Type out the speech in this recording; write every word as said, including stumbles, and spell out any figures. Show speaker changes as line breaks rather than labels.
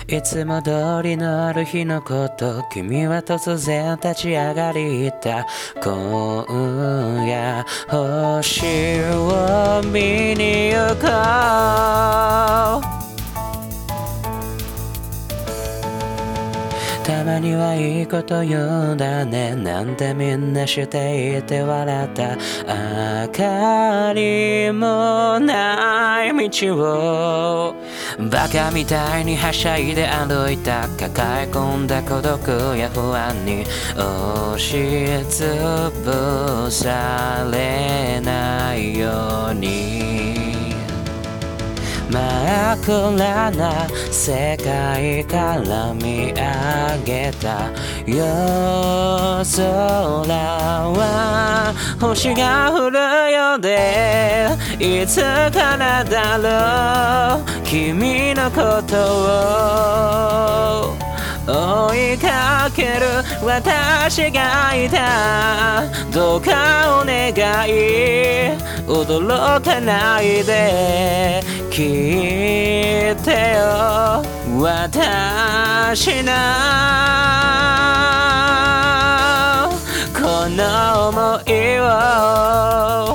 いつも通りのある日のこと、君は突然立ち上がり言った。今夜星を見に行こう。たまにはいいこと言うんだねなんてみんなしていて笑った。明かりもない道をバカみたいにはしゃいで歩いた。抱え込んだ孤独や不安に押しつぶされないように真っ暗な世界から見上げた夜空は星が降るようでいつからだろう君のことを追いかける私がいた。どうかお願い驚かないで聞いてよ私のこの想いを